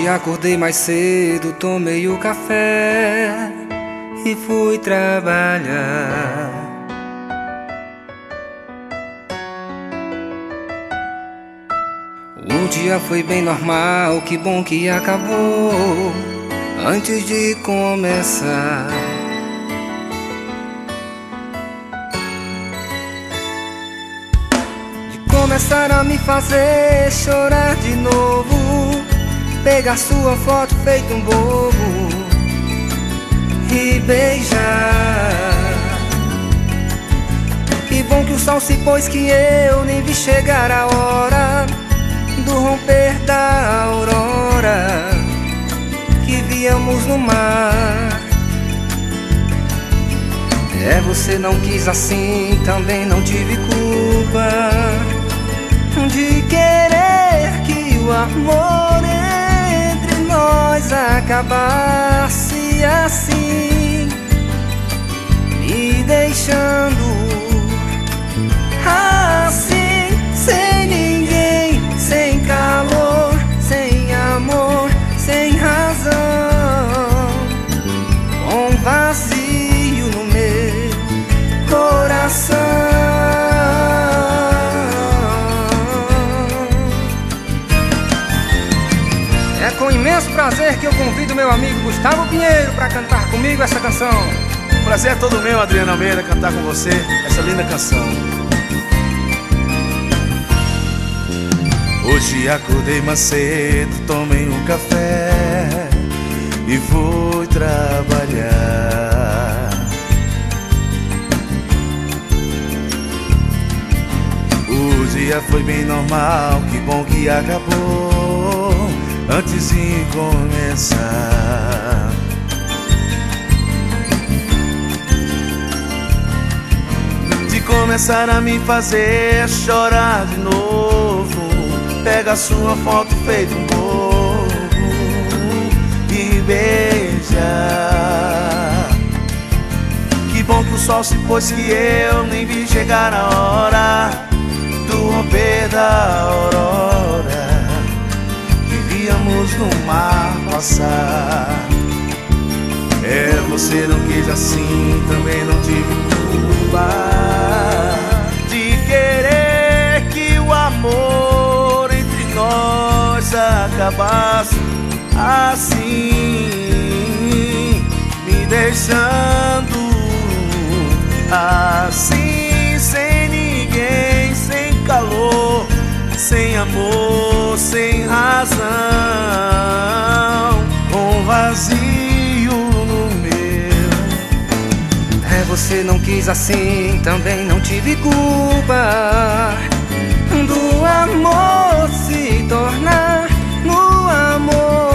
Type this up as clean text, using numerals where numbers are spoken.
Hoje acordei mais cedo, tomei o café e fui trabalhar. O dia foi bem normal, que bom que acabou antes de começar. De começar a me fazer chorar de novo, pegar sua foto feito um bobo e beijar. Que bom que o sol se pôs, que eu nem vi chegar a hora do romper da aurora que víamos no mar. Você não quis assim, também não tive culpa de querer que o amor entre nós acabasse assim, me deixando assim, sem ninguém, sem calor, sem amor, sem razão, com vazio no meu coração. É com imenso prazer que eu convido meu amigo Gustavo Pinheiro para cantar comigo essa canção. O prazer é todo meu, Adriano Almeida, cantar com você essa linda canção. Hoje acordei mais cedo, tomei um café e fui trabalhar. O dia foi bem normal, que bom que acabou antes de começar. De começar a me fazer chorar de novo, pega sua foto feito um bobo e beija. Que bom que o sol se pôs, que eu nem vi chegar a hora do romper da aurora que víamos no mar passar. Você não quis assim, também não tive culpa de querer que o amor entre nós acabasse assim, me deixando assim, sem ninguém, sem calor, sem amor, sem razão, com vazio no meu. Você não quis assim, também não tive culpa do amor se tornar no amor